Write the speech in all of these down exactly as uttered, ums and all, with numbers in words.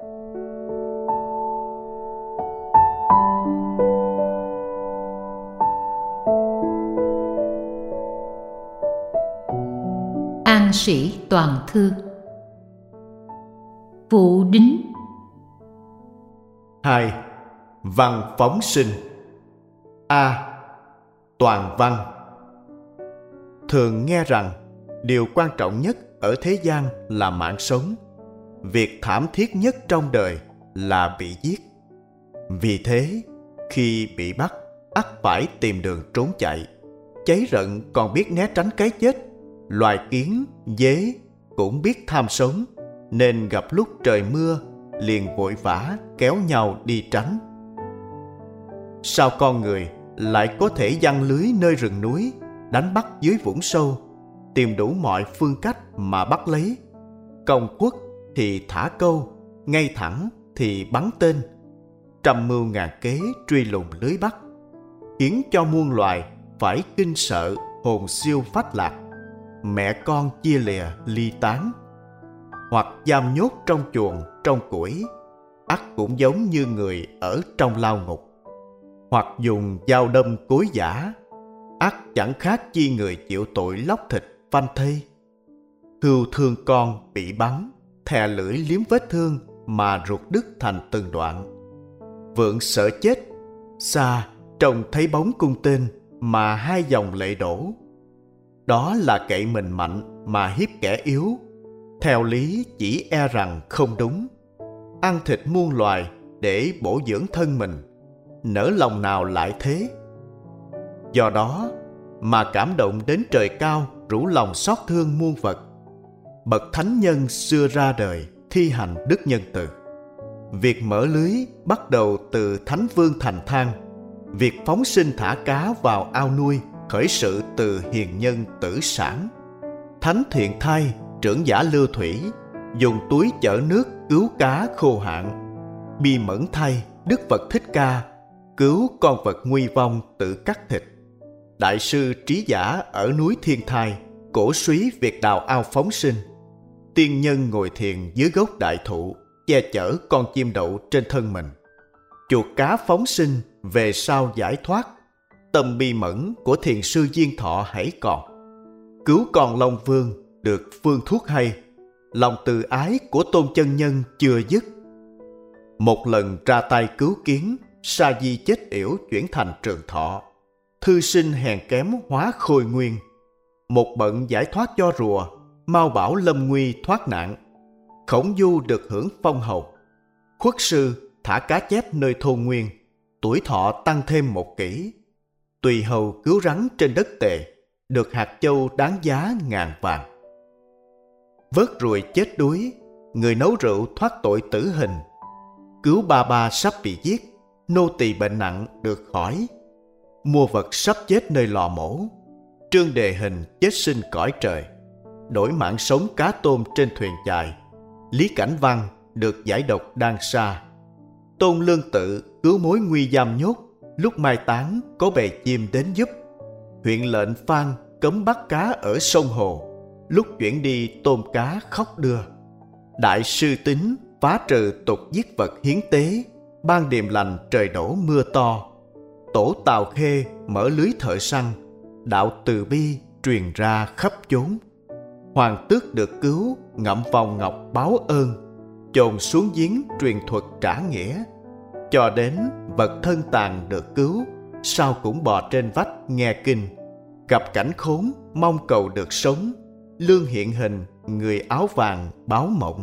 An sĩ toàn thư. Phụ đính. Hai. Văn phóng sinh. A. Toàn văn. Thường nghe rằng điều quan trọng nhất ở thế gian là mạng sống. Việc thảm thiết nhất trong đời là bị giết. Vì thế, khi bị bắt, ắt phải tìm đường trốn chạy. Cháy rận còn biết né tránh cái chết. Loài kiến, dế cũng biết tham sống, nên gặp lúc trời mưa liền vội vã kéo nhau đi tránh. Sao con người lại có thể giăng lưới nơi rừng núi, đánh bắt dưới vũng sâu, tìm đủ mọi phương cách mà bắt lấy? Công quất thì thả câu, ngay thẳng thì bắn tên, trăm mưu ngàn kế truy lùng lưới bắt, khiến cho muôn loài phải kinh sợ, hồn siêu phách lạc. Mẹ con chia lìa ly tán, hoặc giam nhốt trong chuồng trong củi, ắt cũng giống như người ở trong lao ngục. Hoặc dùng dao đâm cối giã, ắt chẳng khác chi người chịu tội lóc thịt phanh thây. Hươu thương con bị bắn, thè lưỡi liếm vết thương mà ruột đứt thành từng đoạn. Vượng sợ chết, xa trông thấy bóng cung tên mà hai dòng lệ đổ. Đó là cậy mình mạnh mà hiếp kẻ yếu, theo lý chỉ e rằng không đúng. Ăn thịt muôn loài để bổ dưỡng thân mình, nỡ lòng nào lại thế? Do đó mà cảm động đến trời cao, rủ lòng xót thương muôn vật. Bậc thánh nhân xưa ra đời thi hành đức nhân từ. Việc mở lưới bắt đầu từ Thánh Vương Thành Thang. Việc phóng sinh thả cá vào ao nuôi khởi sự từ hiền nhân Tử Sản. Thánh Thiện Thai, trưởng giả Lưu Thủy, dùng túi chở nước cứu cá khô hạn. Bi Mẫn Thai, Đức Phật Thích Ca, cứu con vật nguy vong tự cắt thịt. Đại sư Trí Giả ở núi Thiên Thai cổ suý việc đào ao phóng sinh. Tiên nhân ngồi thiền dưới gốc đại thụ, che chở con chim đậu trên thân mình. Chuột cá phóng sinh về sau giải thoát. Tâm bi mẫn của thiền sư Diên Thọ hãy còn. Cứu con Long Vương được phương thuốc hay. Lòng từ ái của Tôn Chân Nhân chưa dứt. Một lần ra tay cứu kiến, sa di chết yểu chuyển thành trường thọ. Thư sinh hèn kém hóa khôi nguyên. Một bận giải thoát cho rùa, Mao Bảo lâm nguy thoát nạn. Khổng Du được hưởng phong hầu. Khuất sư thả cá chép nơi thôn nguyên, tuổi thọ tăng thêm một kỷ. Tùy hầu cứu rắn trên đất Tề, được hạt châu đáng giá ngàn vàng. Vớt ruồi chết đuối, người nấu rượu thoát tội tử hình. Cứu ba ba sắp bị giết, nô tỳ bệnh nặng được khỏi. Mua vật sắp chết nơi lò mổ, Trương Đề Hình chết sinh cõi trời. Đổi mạng sống cá tôm trên thuyền chài, Lý Cảnh Văn được giải độc đang xa. Tôn Lương Tự cứu mối nguy giam nhốt, lúc mai táng có bầy chim đến giúp. Huyện lệnh Phan cấm bắt cá ở sông hồ, lúc chuyển đi tôm cá khóc đưa. Đại sư Tín phá trừ tục giết vật hiến tế, ban điềm lành trời đổ mưa to. Tổ Tào Khê mở lưới thợ săn, đạo từ bi truyền ra khắp chốn. Hoàng tước được cứu, ngậm vòng ngọc báo ơn, chôn xuống giếng truyền thuật trả nghĩa. Cho đến vật thân tàn được cứu, sao cũng bò trên vách nghe kinh. Gặp cảnh khốn mong cầu được sống, lương hiện hình người áo vàng báo mộng.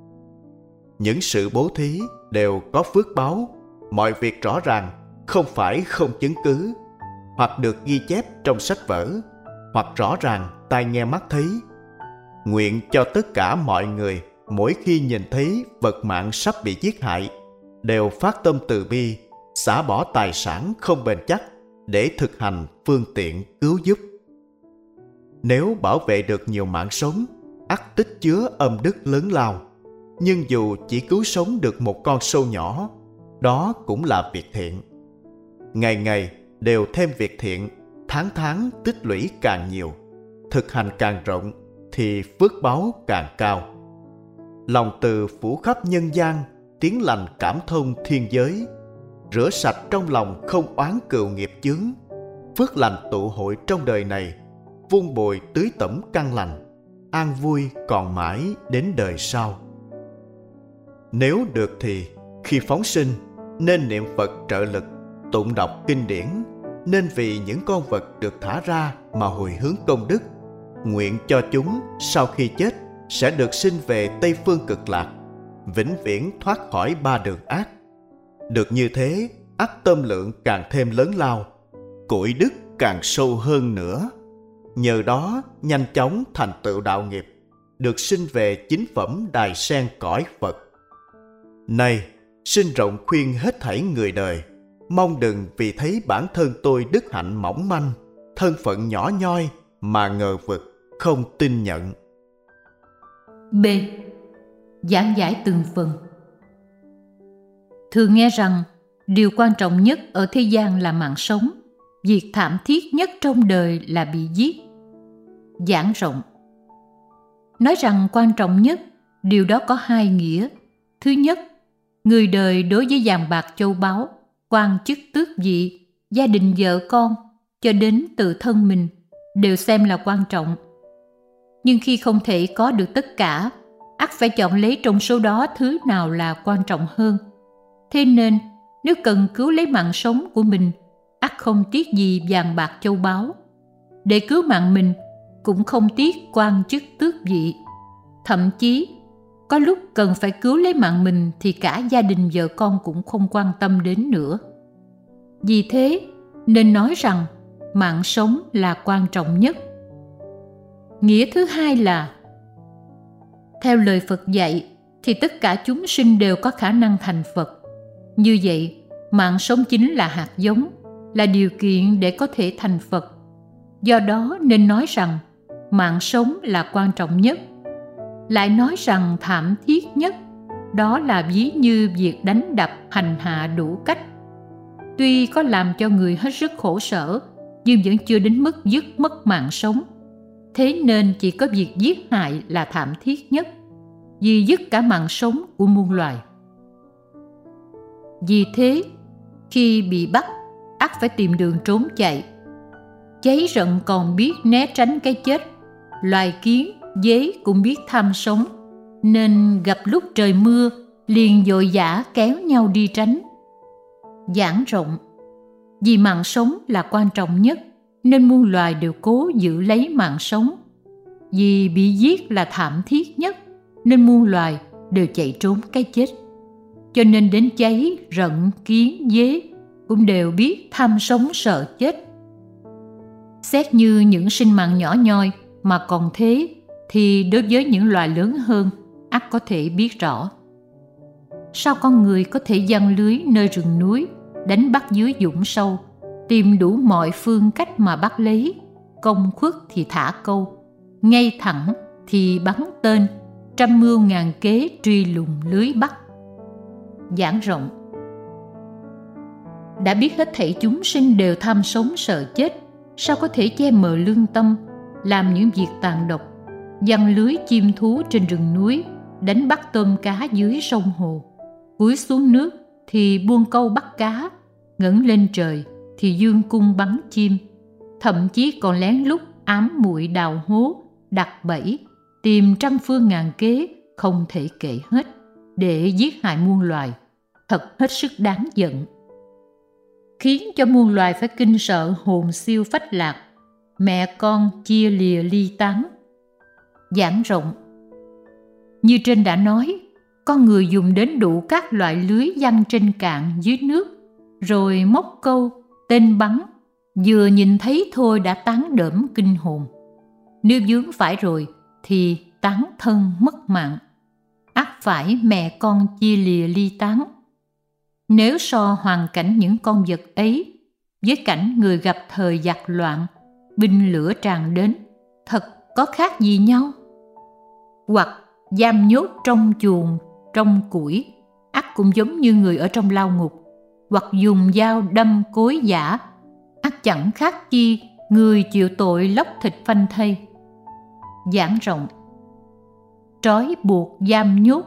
Những sự bố thí đều có phước báo. Mọi việc rõ ràng, không phải không chứng cứ, hoặc được ghi chép trong sách vở, hoặc rõ ràng tai nghe mắt thấy. Nguyện cho tất cả mọi người mỗi khi nhìn thấy vật mạng sắp bị giết hại, đều phát tâm từ bi, xả bỏ tài sản không bền chắc để thực hành phương tiện cứu giúp. Nếu bảo vệ được nhiều mạng sống, ắt tích chứa âm đức lớn lao. Nhưng dù chỉ cứu sống được một con sâu nhỏ, đó cũng là việc thiện. Ngày ngày đều thêm việc thiện, tháng tháng tích lũy càng nhiều, thực hành càng rộng thì phước báo càng cao. Lòng từ phủ khắp nhân gian, tiếng lành cảm thông thiên giới, rửa sạch trong lòng không oán cừu nghiệp chướng, phước lành tụ hội trong đời này, vun bồi tưới tẩm căn lành, an vui còn mãi đến đời sau. Nếu được thì khi phóng sinh nên niệm Phật trợ lực, tụng đọc kinh điển, nên vì những con vật được thả ra mà hồi hướng công đức, nguyện cho chúng sau khi chết sẽ được sinh về Tây Phương Cực Lạc, vĩnh viễn thoát khỏi ba đường ác. Được như thế, ắt tâm lượng càng thêm lớn lao, cội đức càng sâu hơn nữa. Nhờ đó nhanh chóng thành tựu đạo nghiệp, được sinh về chính phẩm đài sen cõi Phật. Này, xin rộng khuyên hết thảy người đời, mong đừng vì thấy bản thân tôi đức hạnh mỏng manh, thân phận nhỏ nhoi mà ngờ vực, không tin nhận. B. Giảng giải từng phần. Thường nghe rằng điều quan trọng nhất ở thế gian là mạng sống, việc thảm thiết nhất trong đời là bị giết. Giảng rộng. Nói rằng quan trọng nhất, điều đó có hai nghĩa. Thứ nhất, người đời đối với vàng bạc châu báu, quan chức tước vị, gia đình vợ con, cho đến tự thân mình, đều xem là quan trọng. Nhưng khi không thể có được tất cả, ắt phải chọn lấy trong số đó thứ nào là quan trọng hơn. Thế nên, nếu cần cứu lấy mạng sống của mình, ắt không tiếc gì vàng bạc châu báu. Để cứu mạng mình, cũng không tiếc quan chức tước vị. Thậm chí, có lúc cần phải cứu lấy mạng mình thì cả gia đình vợ con cũng không quan tâm đến nữa. Vì thế, nên nói rằng mạng sống là quan trọng nhất. Nghĩa thứ hai là, theo lời Phật dạy thì tất cả chúng sinh đều có khả năng thành Phật. Như vậy, mạng sống chính là hạt giống, là điều kiện để có thể thành Phật. Do đó nên nói rằng mạng sống là quan trọng nhất. Lại nói rằng thảm thiết nhất, đó là ví như việc đánh đập hành hạ đủ cách. Tuy có làm cho người hết sức khổ sở, nhưng vẫn chưa đến mức dứt mất mạng sống. Thế nên chỉ có việc giết hại là thảm thiết nhất, vì dứt cả mạng sống của muôn loài. Vì thế, khi bị bắt, ắt phải tìm đường trốn chạy. Cháy rận còn biết né tránh cái chết, loài kiến, dế cũng biết tham sống, nên gặp lúc trời mưa, liền vội vã kéo nhau đi tránh. Giảng rộng. Vì mạng sống là quan trọng nhất, nên muôn loài đều cố giữ lấy mạng sống. Vì bị giết là thảm thiết nhất, nên muôn loài đều chạy trốn cái chết. Cho nên đến cháy, rận, kiến, dế cũng đều biết tham sống sợ chết. Xét như những sinh mạng nhỏ nhoi mà còn thế, thì đối với những loài lớn hơn, ắt có thể biết rõ. Sao con người có thể giăng lưới nơi rừng núi, đánh bắt dưới vũng sâu, tìm đủ mọi phương cách mà bắt lấy, công khuất thì thả câu, ngay thẳng thì bắn tên, trăm mưu ngàn kế truy lùng lưới bắt. Giảng rộng. Đã biết hết thảy chúng sinh đều tham sống sợ chết, sao có thể che mờ lương tâm, làm những việc tàn độc, giăng lưới chim thú trên rừng núi, đánh bắt tôm cá dưới sông hồ, cúi xuống nước thì buông câu bắt cá, ngẩng lên trời thì dương cung bắn chim, thậm chí còn lén lút ám muội đào hố, đặt bẫy, tìm trăm phương ngàn kế không thể kể hết để giết hại muôn loài, thật hết sức đáng giận, khiến cho muôn loài phải kinh sợ hồn siêu phách lạc, mẹ con chia lìa ly tán. Giảng rộng. Như trên đã nói, con người dùng đến đủ các loại lưới giăng trên cạn dưới nước, rồi móc câu, tên bắn, vừa nhìn thấy thôi đã tán đỡm kinh hồn. Nếu vướng phải rồi thì tán thân mất mạng, ắt phải mẹ con chia lìa ly tán. Nếu so hoàn cảnh những con vật ấy với cảnh người gặp thời giặc loạn, binh lửa tràn đến, thật có khác gì nhau? Hoặc giam nhốt trong chuồng, trong củi, ắt cũng giống như người ở trong lao ngục, hoặc dùng dao đâm cối giả, ắt chẳng khác chi người chịu tội lóc thịt phanh thây. Giảng rộng. Trói buộc giam nhốt,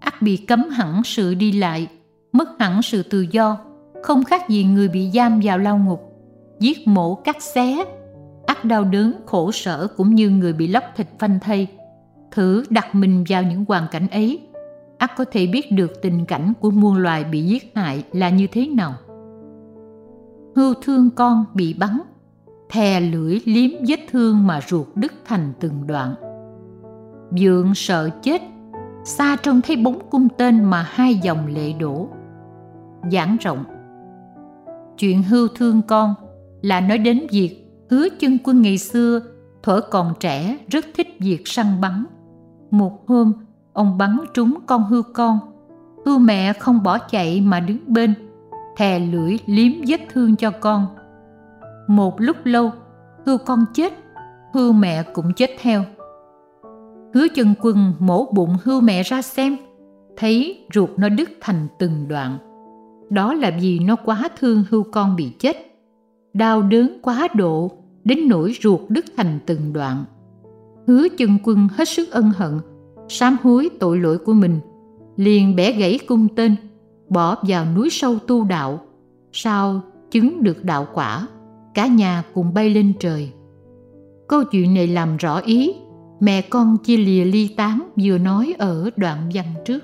ắt bị cấm hẳn sự đi lại, mất hẳn sự tự do, không khác gì người bị giam vào lao ngục, giết mổ cắt xé, ắt đau đớn khổ sở cũng như người bị lóc thịt phanh thây. Thử đặt mình vào những hoàn cảnh ấy, ắt có thể biết được tình cảnh của muôn loài bị giết hại là như thế nào. Hươu thương con bị bắn, thè lưỡi liếm vết thương mà ruột đứt thành từng đoạn. Vượng sợ chết, xa trông thấy bóng cung tên mà hai dòng lệ đổ. Giảng rộng. Chuyện hươu thương con là nói đến việc Hứa Chân Quân ngày xưa thuở còn trẻ rất thích việc săn bắn. Một hôm, ông bắn trúng con hươu con. Hươu mẹ không bỏ chạy mà đứng bên, thè lưỡi liếm vết thương cho con. Một lúc lâu, hươu con chết, hươu mẹ cũng chết theo. Hứa Chân Quân mổ bụng hươu mẹ ra xem, thấy ruột nó đứt thành từng đoạn. Đó là vì nó quá thương hươu con bị chết, đau đớn quá độ đến nỗi ruột đứt thành từng đoạn. Hứa Chân Quân hết sức ân hận, sám hối tội lỗi của mình, liền bẻ gãy cung tên, bỏ vào núi sâu tu đạo. Sau chứng được đạo quả, cả nhà cùng bay lên trời. Câu chuyện này làm rõ ý mẹ con chia lìa ly tán vừa nói ở đoạn văn trước.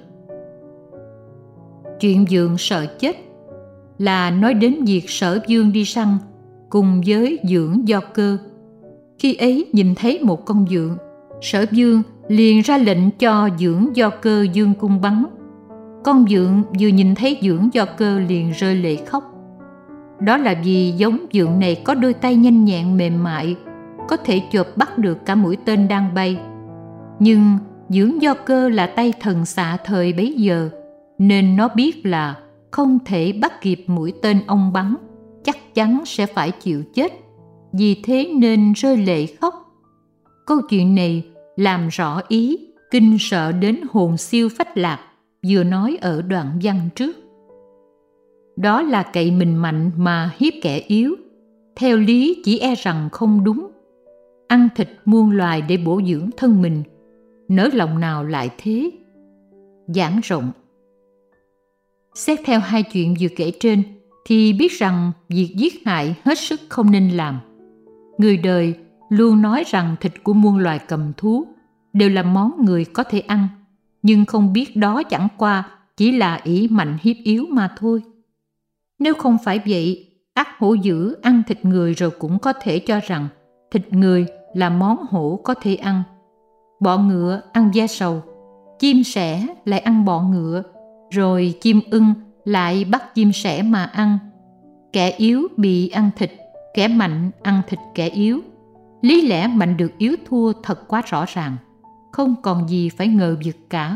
Chuyện Vượng sợ chết là nói đến việc Sở Vương đi săn cùng với Dưỡng Do Cơ. Khi ấy nhìn thấy một con vượn, Sở Vương liền ra lệnh cho Dưỡng Do Cơ dương cung bắn. Con vượn vừa nhìn thấy Dưỡng Do Cơ liền rơi lệ khóc. Đó là vì giống vượn này có đôi tay nhanh nhẹn mềm mại, có thể chộp bắt được cả mũi tên đang bay. Nhưng Dưỡng Do Cơ là tay thần xạ thời bấy giờ, nên nó biết là không thể bắt kịp mũi tên ông bắn, chắc chắn sẽ phải chịu chết, vì thế nên rơi lệ khóc. Câu chuyện này làm rõ ý kinh sợ đến hồn siêu phách lạc vừa nói ở đoạn văn trước. Đó là cậy mình mạnh mà hiếp kẻ yếu, theo lý chỉ e rằng không đúng. Ăn thịt muôn loài để bổ dưỡng thân mình, nỡ lòng nào lại thế. Giảng rộng. Xét theo hai chuyện vừa kể trên thì biết rằng việc giết hại hết sức không nên làm. Người đời luôn nói rằng thịt của muôn loài cầm thú đều là món người có thể ăn, nhưng không biết đó chẳng qua chỉ là ỷ mạnh hiếp yếu mà thôi. Nếu không phải vậy, ắt hổ dữ ăn thịt người rồi cũng có thể cho rằng thịt người là món hổ có thể ăn. Bọ ngựa ăn da sầu, chim sẻ lại ăn bọ ngựa, rồi chim ưng lại bắt chim sẻ mà ăn. Kẻ yếu bị ăn thịt, kẻ mạnh ăn thịt kẻ yếu. Lý lẽ mạnh được yếu thua thật quá rõ ràng, không còn gì phải ngờ vực cả.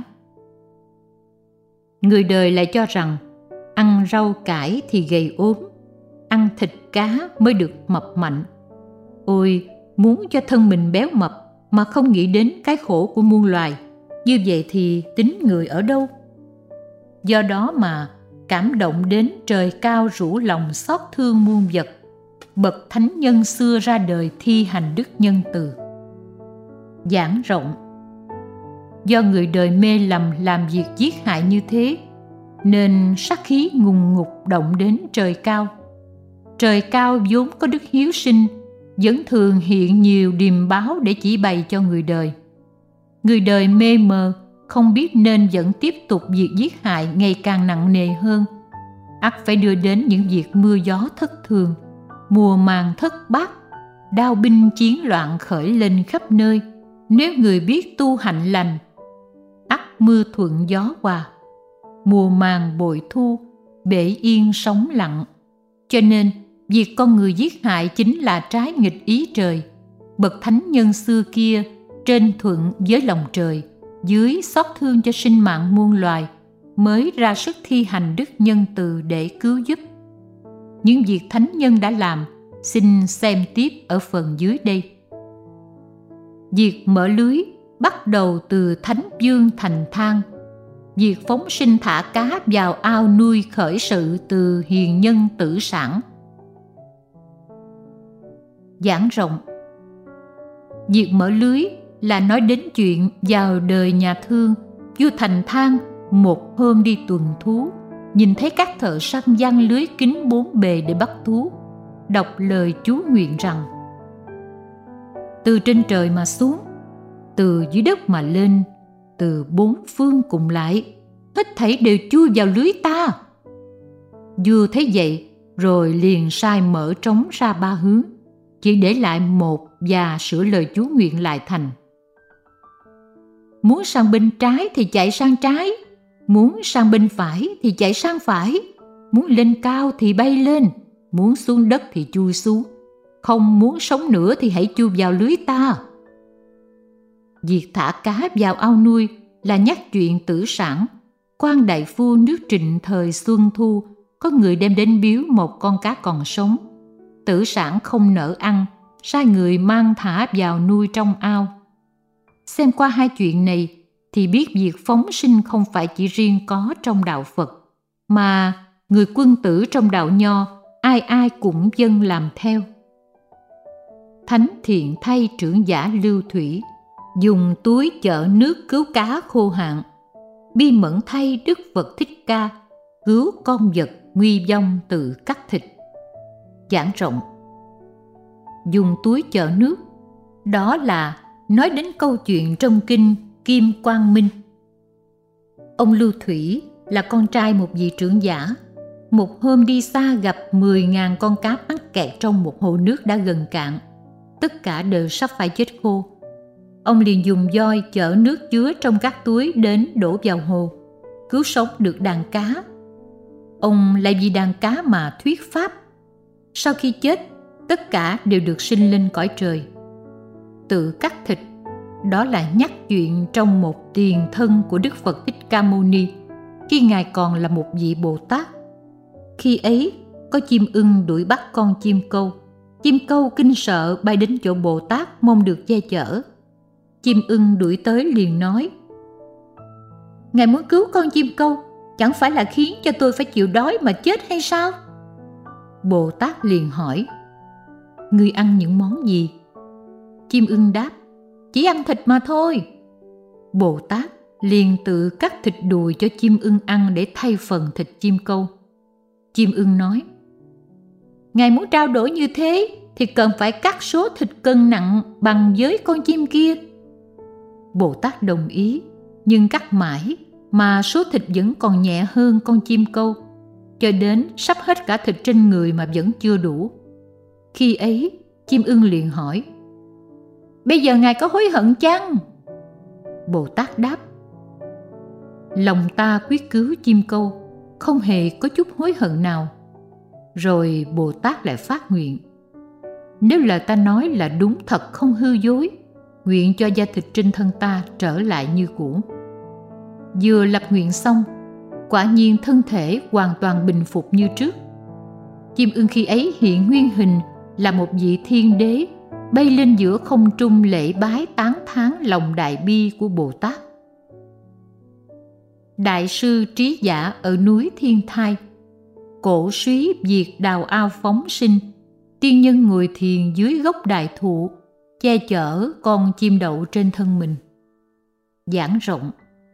Người đời lại cho rằng ăn rau cải thì gầy ốm, ăn thịt cá mới được mập mạnh. Ôi, muốn cho thân mình béo mập mà không nghĩ đến cái khổ của muôn loài, như vậy thì tính người ở đâu? Do đó mà cảm động đến trời cao rủ lòng xót thương muôn vật, bậc thánh nhân xưa ra đời thi hành đức nhân từ. Giảng rộng. Do người đời mê lầm làm việc giết hại như thế, nên sát khí ngùng ngục động đến trời cao. Trời cao vốn có đức hiếu sinh, vẫn thường hiện nhiều điềm báo để chỉ bày cho người đời. Người đời mê mờ, không biết nên vẫn tiếp tục việc giết hại ngày càng nặng nề hơn, ắt phải đưa đến những việc mưa gió thất thường, mùa màng thất bát, đao binh chiến loạn khởi lên khắp nơi. Nếu người biết tu hạnh lành, ắt mưa thuận gió hòa, mùa màng bội thu, bể yên sóng lặng. Cho nên việc con người giết hại chính là trái nghịch ý trời. Bậc thánh nhân xưa kia trên thuận với lòng trời, dưới xót thương cho sinh mạng muôn loài, mới ra sức thi hành đức nhân từ để cứu giúp. Những việc thánh nhân đã làm, xin xem tiếp ở phần dưới đây. Việc mở lưới bắt đầu từ Thánh Vương Thành Thang. Việc phóng sinh thả cá vào ao nuôi khởi sự từ hiền nhân Tử Sản. Giảng rộng. Việc mở lưới là nói đến chuyện vào đời nhà Thương, vua Thành Thang một hôm đi tuần thú, nhìn thấy các thợ săn giăng lưới kín bốn bề để bắt thú, đọc lời chú nguyện rằng: từ trên trời mà xuống, từ dưới đất mà lên, từ bốn phương cùng lại, hết thảy đều chui vào lưới ta. Vua thấy vậy rồi liền sai mở trống ra ba hướng, chỉ để lại một và sửa lời chú nguyện lại thành: muốn sang bên trái thì chạy sang trái, muốn sang bên phải thì chạy sang phải, muốn lên cao thì bay lên, muốn xuống đất thì chui xuống, không muốn sống nữa thì hãy chui vào lưới ta. Việc thả cá vào ao nuôi là nhắc chuyện tử sản. Quan đại phu nước Trịnh thời Xuân Thu, có người đem đến biếu một con cá còn sống. Tử sản không nỡ ăn, sai người mang thả vào nuôi trong ao. Xem qua hai chuyện này thì biết việc phóng sinh không phải chỉ riêng có trong đạo Phật, mà người quân tử trong đạo Nho ai ai cũng dâng làm theo. Thánh Thiện Thay trưởng giả Lưu Thủy dùng túi chở nước cứu cá khô hạn. Bi Mẫn Thay Đức Phật Thích Ca cứu con vật nguy vong từ cắt thịt. Giảng rộng. Dùng túi chở nước, đó là nói đến câu chuyện trong kinh Kim Quang Minh. Ông Lưu Thủy là con trai một vị trưởng giả. Một hôm đi xa gặp mười nghìn con cá mắc kẹt trong một hồ nước đã gần cạn. Tất cả đều sắp phải chết khô. Ông liền dùng voi chở nước chứa trong các túi đến đổ vào hồ, cứu sống được đàn cá. Ông lại vì đàn cá mà thuyết pháp. Sau khi chết, tất cả đều được sinh lên cõi trời. Tự cắt thịt, đó là nhắc chuyện trong một tiền thân của Đức Phật Thích Ca Mâu Ni, khi Ngài còn là một vị Bồ Tát. Khi ấy, có chim ưng đuổi bắt con chim câu. Chim câu kinh sợ bay đến chỗ Bồ Tát mong được che chở. Chim ưng đuổi tới liền nói: Ngài muốn cứu con chim câu, chẳng phải là khiến cho tôi phải chịu đói mà chết hay sao? Bồ Tát liền hỏi: Ngươi ăn những món gì? Chim ưng đáp: Chỉ ăn thịt mà thôi. Bồ Tát liền tự cắt thịt đùi cho chim ưng ăn để thay phần thịt chim câu. Chim ưng nói: Ngài muốn trao đổi như thế thì cần phải cắt số thịt cân nặng bằng với con chim kia. Bồ Tát đồng ý, nhưng cắt mãi mà số thịt vẫn còn nhẹ hơn con chim câu, cho đến sắp hết cả thịt trên người mà vẫn chưa đủ. Khi ấy, chim ưng liền hỏi: Bây giờ Ngài có hối hận chăng? Bồ Tát đáp: Lòng ta quyết cứu chim câu, không hề có chút hối hận nào. Rồi Bồ Tát lại phát nguyện: Nếu lời ta nói là đúng thật không hư dối, nguyện cho da thịt trên thân ta trở lại như cũ. Vừa lập nguyện xong, quả nhiên thân thể hoàn toàn bình phục như trước. Chim ưng khi ấy hiện nguyên hình là một vị thiên đế, bay lên giữa không trung lễ bái tán thán lòng đại bi của Bồ Tát. Đại sư Trí Giả ở núi Thiên Thai cổ suý việc đào ao phóng sinh. Tiên nhân ngồi thiền dưới gốc đại thụ, che chở con chim đậu trên thân mình. Giảng rộng.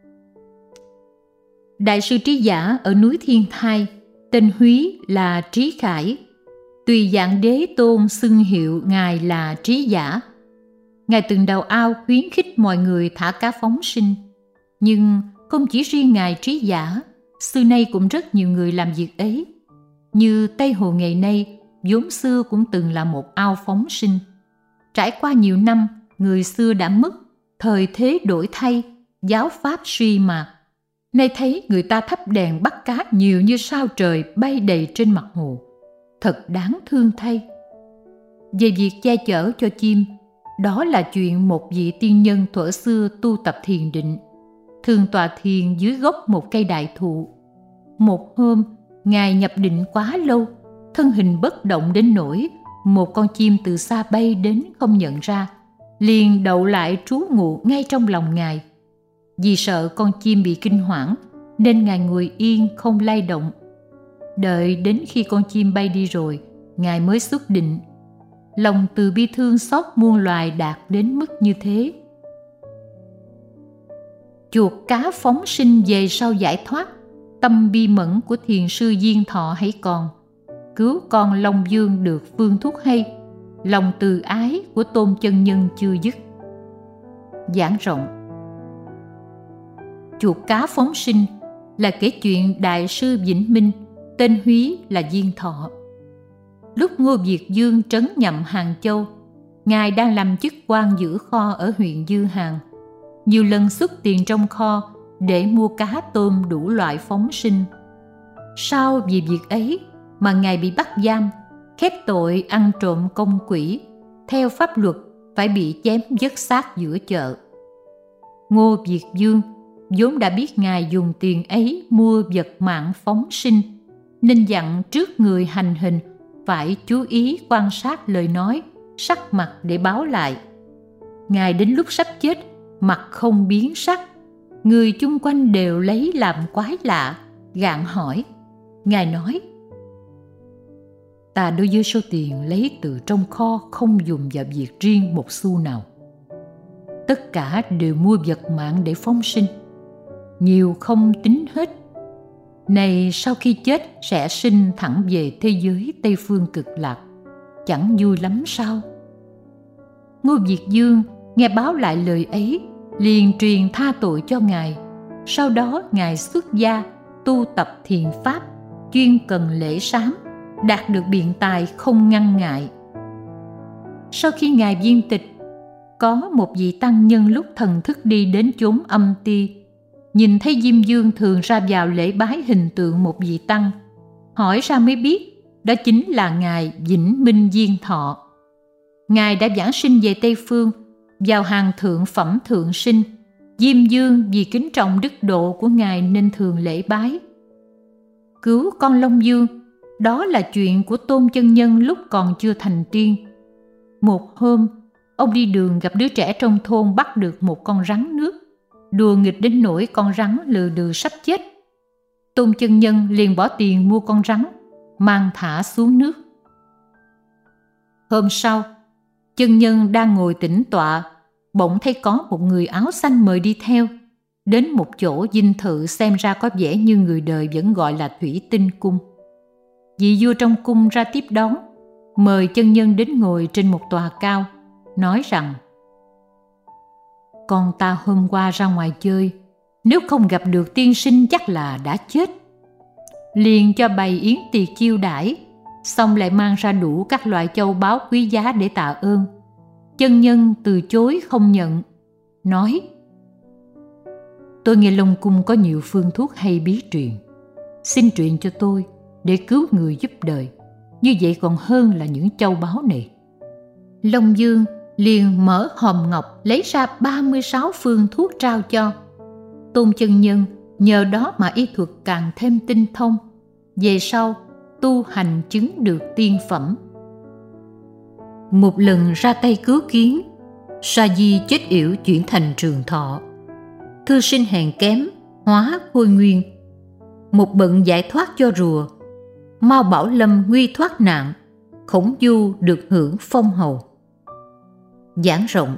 Đại sư Trí Giả ở núi Thiên Thai, tên húy là Trí Khải. Tùy Dạng Đế Tôn xưng hiệu Ngài là Trí Giả. Ngài từng đào ao khuyến khích mọi người thả cá phóng sinh. Nhưng không chỉ riêng Ngài Trí Giả, xưa nay cũng rất nhiều người làm việc ấy. Như Tây Hồ ngày nay, vốn xưa cũng từng là một ao phóng sinh. Trải qua nhiều năm, người xưa đã mất, thời thế đổi thay, giáo pháp suy mà. Nay thấy người ta thắp đèn bắt cá nhiều như sao trời bay đầy trên mặt hồ. Thật đáng thương thay. Về việc che chở cho chim, đó là chuyện một vị tiên nhân thuở xưa tu tập thiền định, thường tọa thiền dưới gốc một cây đại thụ. Một hôm, Ngài nhập định quá lâu, thân hình bất động đến nỗi một con chim từ xa bay đến không nhận ra, liền đậu lại trú ngụ ngay trong lòng Ngài. Vì sợ con chim bị kinh hoảng, nên Ngài ngồi yên không lay động. Đợi đến khi con chim bay đi rồi, Ngài mới xuất định. Lòng từ bi thương xót muôn loài đạt đến mức như thế. chuột cá phóng sinh về sau giải thoát, tâm bi mẫn của thiền sư Diên Thọ hãy còn, cứu con Long Dương được phương thuốc hay, lòng từ ái của Tôn Chân Nhân chưa dứt. Giảng rộng. Chuột cá phóng sinh là kể chuyện Đại sư Vĩnh Minh, tên húy là Diên Thọ. Lúc Ngô Việt Dương trấn nhậm Hàng Châu, Ngài đang làm chức quan giữ kho ở huyện Dư Hàng, nhiều lần xuất tiền trong kho để mua cá tôm đủ loại phóng sinh. Sau vì việc ấy mà Ngài bị bắt giam, khép tội ăn trộm công quỹ, theo pháp luật phải bị chém vứt xác giữa chợ. Ngô Việt Dương vốn đã biết Ngài dùng tiền ấy mua vật mạng phóng sinh, nên dặn trước người hành hình phải chú ý quan sát lời nói, sắc mặt để báo lại. Ngài đến lúc sắp chết, mặt không biến sắc, người chung quanh đều lấy làm quái lạ, gạn hỏi. Ngài nói: ta đối với số tiền lấy từ trong kho không dùng vào việc riêng một xu nào. Tất cả đều mua vật mạng để phóng sinh, nhiều không tính hết. Này sau khi chết sẽ sinh thẳng về thế giới Tây Phương Cực Lạc, chẳng vui lắm sao? Ngô Việt Dương nghe báo lại lời ấy, liền truyền tha tội cho Ngài. Sau đó Ngài xuất gia, tu tập thiền pháp, chuyên cần lễ sám, đạt được biện tài không ngăn ngại. Sau khi Ngài viên tịch, có một vị tăng nhân lúc thần thức đi đến chốn âm ti, nhìn thấy Diêm Dương thường ra vào lễ bái hình tượng một vị tăng, hỏi ra mới biết đó chính là Ngài Vĩnh Minh Diên Thọ. Ngài đã giảng sinh về Tây Phương, vào hàng thượng phẩm thượng sinh. Diêm Dương vì kính trọng đức độ của Ngài nên thường lễ bái. Cứu con Long Dương, đó là chuyện của Tôn Chân Nhân lúc còn chưa thành tiên. Một hôm, ông đi đường gặp đứa trẻ trong thôn bắt được một con rắn nước, đùa nghịch đến nỗi con rắn lừ đừ sắp chết. Tôn Chân Nhân liền bỏ tiền mua con rắn, mang thả xuống nước. Hôm sau, Chân Nhân đang ngồi tĩnh tọa, bỗng thấy có một người áo xanh mời đi theo. Đến một chỗ dinh thự xem ra có vẻ như người đời vẫn gọi là Thủy Tinh Cung. Vị vua trong cung ra tiếp đón, mời Chân Nhân đến ngồi trên một tòa cao, nói rằng: con ta hôm qua ra ngoài chơi, nếu không gặp được tiên sinh chắc là đã chết. Liền cho bày yến tiệc chiêu đãi, xong lại mang ra đủ các loại châu báu quý giá để tạ ơn. Chân Nhân từ chối không nhận, nói: tôi nghe Long Cung có nhiều phương thuốc hay bí truyền, xin truyền cho tôi để cứu người giúp đời, như vậy còn hơn là những châu báu này. Long Dương liền mở hòm ngọc lấy ra ba mươi sáu phương thuốc trao cho. Tôn Chân Nhân nhờ đó mà y thuật càng thêm tinh thông, về sau tu hành chứng được tiên phẩm. Một lần ra tay cứu kiến, sa di chết yểu chuyển thành trường thọ. Thư sinh hèn kém hóa khôi nguyên. Một bận giải thoát cho rùa. Mao Bảo Lâm nguy thoát nạn, Khổng Du được hưởng phong hầu. Giảng rộng.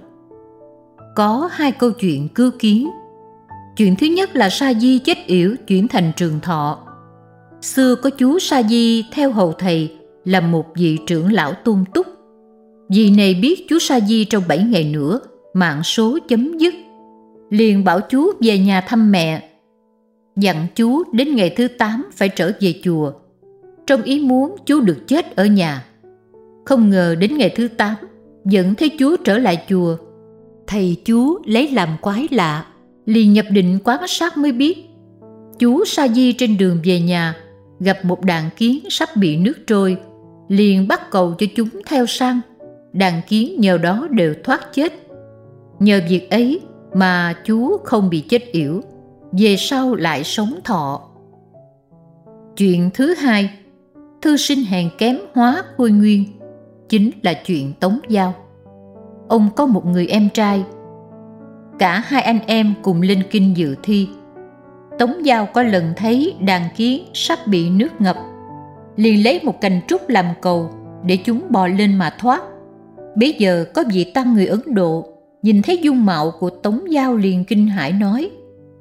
Có hai câu chuyện cứu kiến. Chuyện thứ nhất là sa di chết yểu chuyển thành trường thọ. Xưa có chú sa di theo hầu thầy là một vị trưởng lão tôn túc. Vị này biết chú sa di trong bảy ngày nữa mạng số chấm dứt, liền bảo chú về nhà thăm mẹ, dặn chú đến ngày thứ tám phải trở về chùa, trong ý muốn chú được chết ở nhà. Không ngờ đến ngày thứ tám vẫn thấy chú trở lại chùa. Thầy chú lấy làm quái lạ, liền nhập định quan sát mới biết chú sa di trên đường về nhà gặp một đàn kiến sắp bị nước trôi, liền bắt cầu cho chúng theo sang. Đàn kiến nhờ đó đều thoát chết. Nhờ việc ấy mà chú không bị chết yểu, về sau lại sống thọ. Chuyện thứ hai, thư sinh hèn kém hóa khôi nguyên, chính là chuyện Tống Giao. Ông có một người em trai, cả hai anh em cùng lên kinh dự thi. Tống Giao có lần thấy đàn kiến sắp bị nước ngập, liền lấy một cành trúc làm cầu để chúng bò lên mà thoát. Bấy giờ có vị tăng người Ấn Độ nhìn thấy dung mạo của Tống Giao liền kinh hãi nói: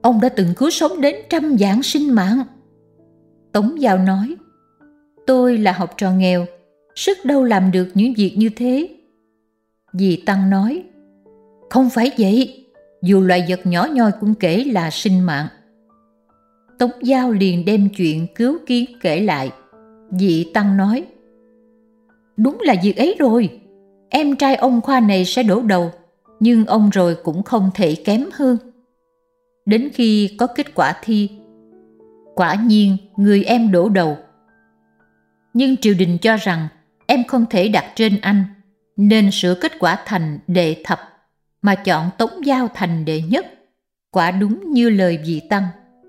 Ông đã từng cứu sống đến trăm vạn sinh mạng. Tống Dao nói, tôi là học trò nghèo, sức đâu làm được những việc như thế. Dì Tăng nói, không phải vậy, dù loài vật nhỏ nhoi cũng kể là sinh mạng. Tống Dao liền đem chuyện cứu kiến kể lại. Dì Tăng nói, đúng là việc ấy rồi, em trai ông khoa này sẽ đổ đầu, nhưng ông rồi cũng không thể kém hơn. Đến khi có kết quả thi, quả nhiên người em đổ đầu. Nhưng triều đình cho rằng em không thể đặt trên anh, nên sửa kết quả thành đệ thập, mà chọn Tống Dao thành đệ nhất. Quả đúng như lời dì Tăng.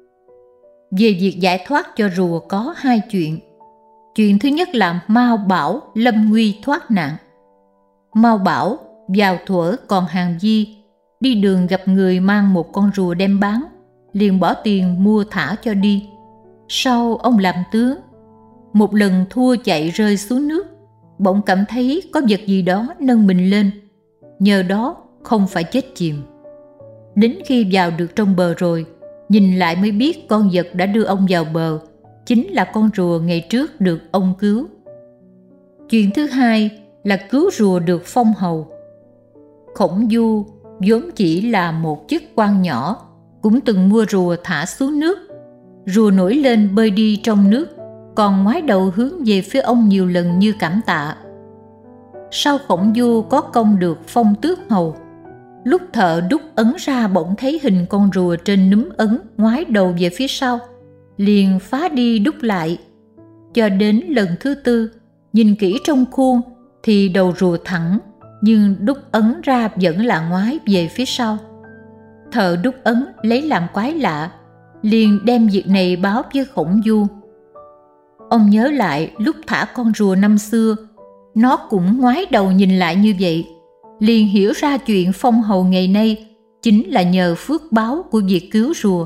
Về việc giải thoát cho rùa có hai chuyện. Chuyện thứ nhất là Mao Bảo lâm nguy thoát nạn. Mao Bảo vào thuở còn hàng di, đi đường gặp người mang một con rùa đem bán, liền bỏ tiền mua thả cho đi. Sau ông làm tướng, một lần thua chạy rơi xuống nước, bỗng cảm thấy có vật gì đó nâng mình lên, nhờ đó không phải chết chìm. Đến khi vào được trong bờ rồi, nhìn lại mới biết con vật đã đưa ông vào bờ chính là con rùa ngày trước được ông cứu. Chuyện thứ hai là cứu rùa được phong hầu. Khổng Du vốn chỉ là một chức quan nhỏ, cũng từng mua rùa thả xuống nước. Rùa nổi lên bơi đi trong nước, còn ngoái đầu hướng về phía ông nhiều lần như cảm tạ. Sau Khổng Du có công được phong tước hầu, lúc thợ đúc ấn ra bỗng thấy hình con rùa trên núm ấn ngoái đầu về phía sau, liền phá đi đúc lại. Cho đến lần thứ tư, nhìn kỹ trong khuôn thì đầu rùa thẳng, nhưng đúc ấn ra vẫn là ngoái về phía sau. Thợ đúc ấn lấy làm quái lạ, liền đem việc này báo với Khổng Du. Ông nhớ lại lúc thả con rùa năm xưa, nó cũng ngoái đầu nhìn lại như vậy, liền hiểu ra chuyện phong hầu ngày nay chính là nhờ phước báo của việc cứu rùa.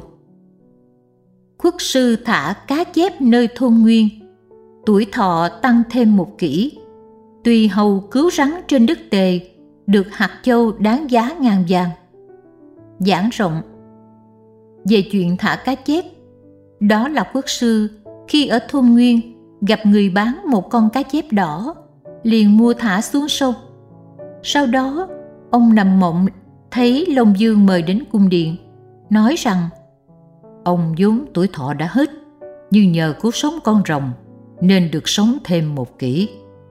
Khuất sư thả cá chép nơi thôn nguyên, tuổi thọ tăng thêm một kỷ. Tùy hầu cứu rắn trên đất Tề, được hạt châu đáng giá ngàn vàng. Giảng rộng về chuyện thả cá chép, đó là Khuất sư khi ở thôn Nguyên gặp người bán một con cá chép đỏ, liền mua thả xuống sông. Sau đó ông nằm mộng thấy Long Dương mời đến cung điện, nói rằng ông vốn tuổi thọ đã hết, nhưng nhờ cứu sống con rồng nên được sống thêm một kỷ.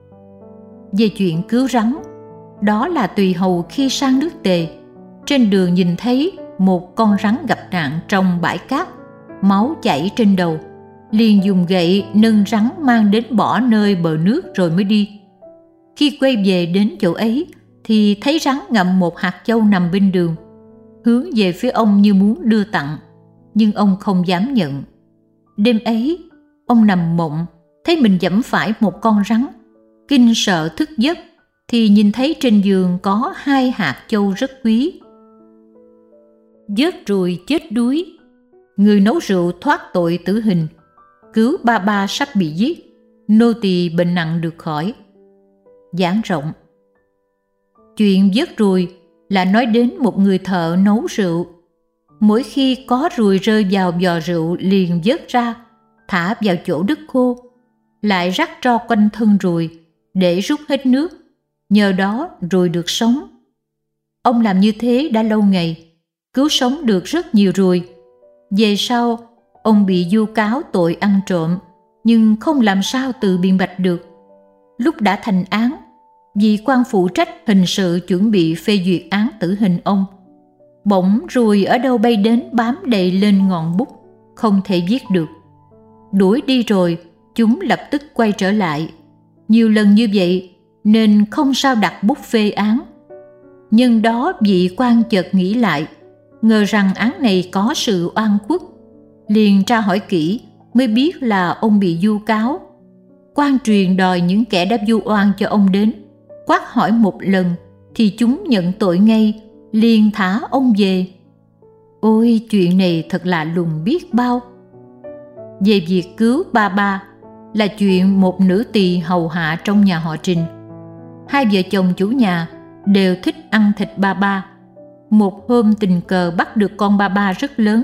Về chuyện cứu rắn, đó là Tùy hầu khi sang nước Tề, trên đường nhìn thấy một con rắn gặp nạn trong bãi cát, máu chảy trên đầu, liền dùng gậy nâng rắn mang đến bỏ nơi bờ nước rồi mới đi. Khi quay về đến chỗ ấy thì thấy rắn ngậm một hạt châu nằm bên đường, hướng về phía ông như muốn đưa tặng, nhưng ông không dám nhận. Đêm ấy ông nằm mộng thấy mình giẫm phải một con rắn, kinh sợ thức giấc thì nhìn thấy trên giường có hai hạt châu rất quý. Vớt ruồi chết đuối, người nấu rượu thoát tội tử hình, cứu ba ba sắp bị giết, nô tỳ bệnh nặng được khỏi. Giảng rộng chuyện vớt ruồi là nói đến một người thợ nấu rượu. Mỗi khi có ruồi rơi vào vò rượu liền vớt ra, thả vào chỗ đất khô, lại rắc tro quanh thân ruồi để rút hết nước, nhờ đó ruồi được sống. Ông làm như thế đã lâu ngày, cứu sống được rất nhiều ruồi. Về sau ông bị vu cáo tội ăn trộm, nhưng không làm sao tự biện bạch được. Lúc đã thành án, vì quan phụ trách hình sự chuẩn bị phê duyệt án tử hình ông, bỗng ruồi ở đâu bay đến bám đầy lên ngọn bút, không thể viết được. Đuổi đi rồi, chúng lập tức quay trở lại. Nhiều lần như vậy nên không sao đặt bút phê án. Nhân đó vị quan chợt nghĩ lại, ngờ rằng án này có sự oan khuất, liền tra hỏi kỹ mới biết là ông bị vu cáo. Quan truyền đòi những kẻ đã vu oan cho ông đến, quát hỏi một lần thì chúng nhận tội ngay, liền thả ông về. Ôi, chuyện này thật lạ lùng biết bao. Về việc cứu ba ba là chuyện một nữ tỳ hầu hạ trong nhà họ Trình. Hai vợ chồng chủ nhà đều thích ăn thịt ba ba. Một hôm tình cờ bắt được con ba ba rất lớn,